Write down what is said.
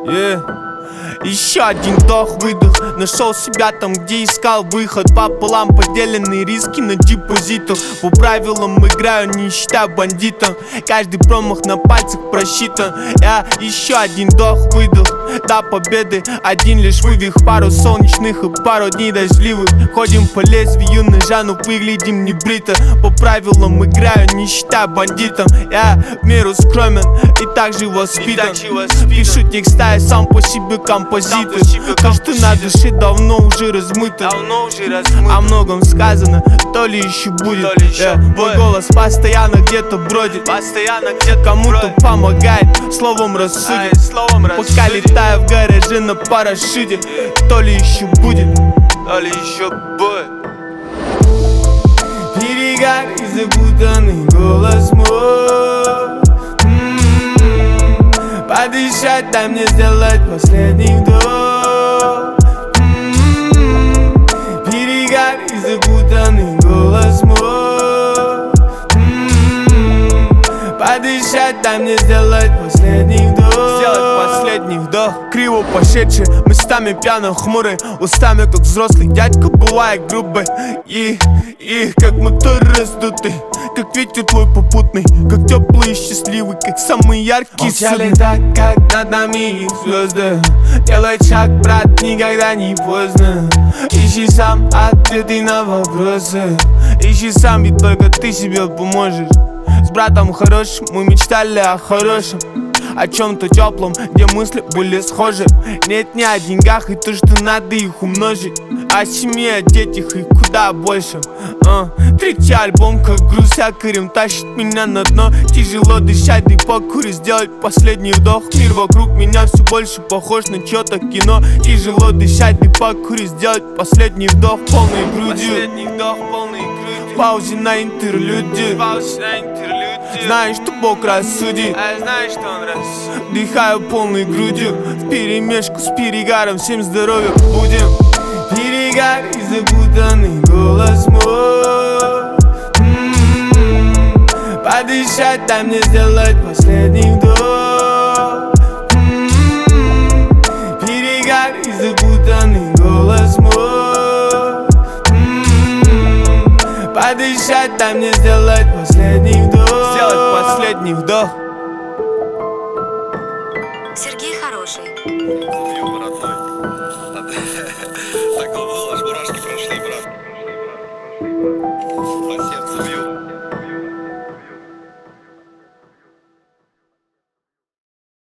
Еще один вдох-выдох. Нашел себя там, где искал выход. Пополам поделенные риски на депозитах. По правилам играю, не считаю бандитом. Каждый промах на пальцах просчитан. Я еще один вдох-выдох. До победы один лишь вывих. Пару солнечных и пару дней дождливых. Ходим по лезвию ножа, но выглядим не брито. По правилам играю, не считаю бандитом. Я в меру скромен и также воспитан. Пишу текста, я сам по себе композитор. То, что на душе давно уже размыто. О многом сказано, то ли еще будет. Мой голос постоянно где-то бродит. Кому-то помогает, словом рассудит. Пока летаю в гараже на парашюте. То ли еще будет, то ли еще будет. Берега и запутанный голос мой. Подышать, дай мне сделать последний вдох. Берега и запутанный голос мой. Подышать, дай мне сделать последний вдох. Сделать последний вдох. Криво пошедший, местами пьяно хмурый. Устами как взрослый дядька, бывает грубый. И как мотор раздутый, как ветер твой попутный, как теплый и счастливый, как самый яркий молчали так, как над нами их звезды. Делай шаг, брат, никогда не поздно. Ищи сам ответы на вопросы. Ищи сам, ведь только ты себе поможешь. С братом хорошим мы мечтали о хорошем, о чем-то теплом, где мысли были схожи. Нет, не о деньгах и то, что надо их умножить. О семье, о детях и куда больше. Третий альбом, как груз якорем, тащит меня на дно. Тяжело дышать, и покури, сделать последний вдох. Мир вокруг меня все больше похож на чьё-то кино. Тяжело дышать, и покури, сделать последний вдох полной грудью. В паузе на интерлюде. Знаешь, что Бог рассудит. Дыхаю полной грудью вперемешку с перегаром. Всем здоровья будем. Перегар и запутанный голос мой. Подышать, дай мне сделать последний вдох. Перегар и запутанный голос мой. Подышать, дай мне сделать последний вдох. Сделать последний вдох. Сергей Хороший. Объем, родной. Так было, аж мурашки прошли, брат.